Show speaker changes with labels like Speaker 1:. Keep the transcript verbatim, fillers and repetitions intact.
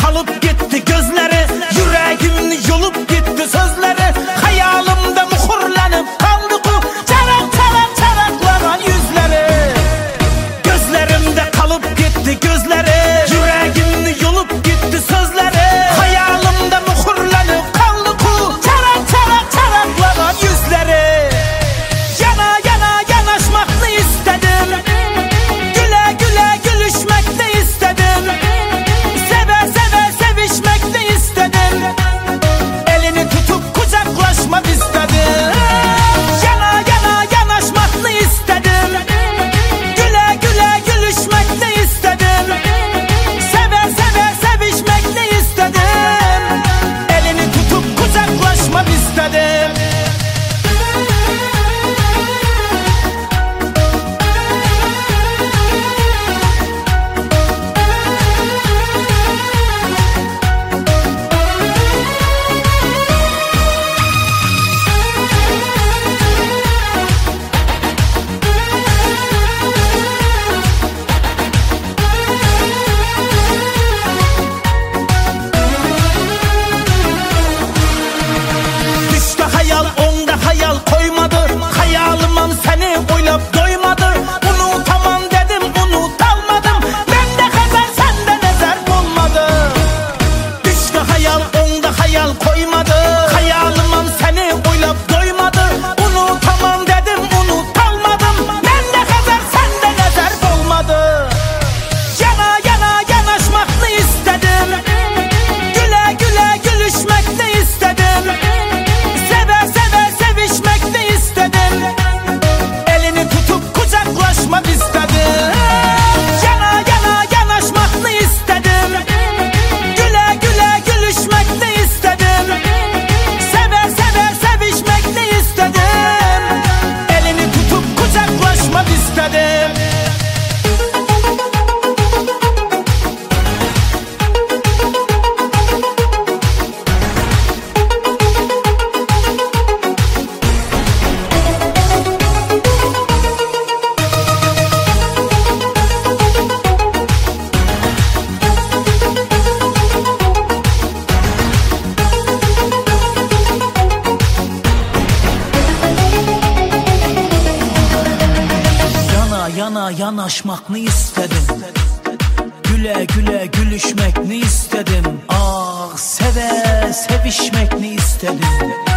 Speaker 1: kalıp gitti gözleri, yüreğimni yolup gitti sözleri. Hayalimde muhurlanıp kaldı bu çarak çarak çaraklanan yüzleri. Gözlerimde kalıp gitti gözleri, yüreğimni yolup gitti sözleri. Hayalimde muhurlanıp kaldı bu çarak çarak çaraklanan yüzleri. Yana yana yanaşmak ne istedim, güle güle gülüşmek ne istedim, seve seve sevişmek ne istedim, elini tutup kucaklaşmak istedim. Yana yana yanaşmak ne istedim, güle güle gülüşmek ne istedim, seve seve sevişmek ne istedim, elini tutup kucaklaşmak istedim. Düşte hayal, onda hayal koymadı. Hayalimam seni oylap doymadı. Unutamam dedim, unutalmadım. Bende kadar sende nezer olmadı. Düşte hayal, onda hayal koymadı. Hayalimam seni oylap doymadı. Unutamam dedim, unutalmadım. Bende kadar sende nezer olmadı. Yana yana yanaşmak ne istedim, güle güle gülüşmek ne istedim, seve seve sevişmek ne istedim, elini tutup kucaklaşmak istedim. Yana yana yanaşmak ne istedim, güle güle gülüşmek ne istedim, seve seve sevişmek ne istedim, elini tutup kucaklaşmak istedim. Yana yana yanaşmak ne istedim, güle güle gülüşmek ne istedim, ah seve sevişmek ne istedim.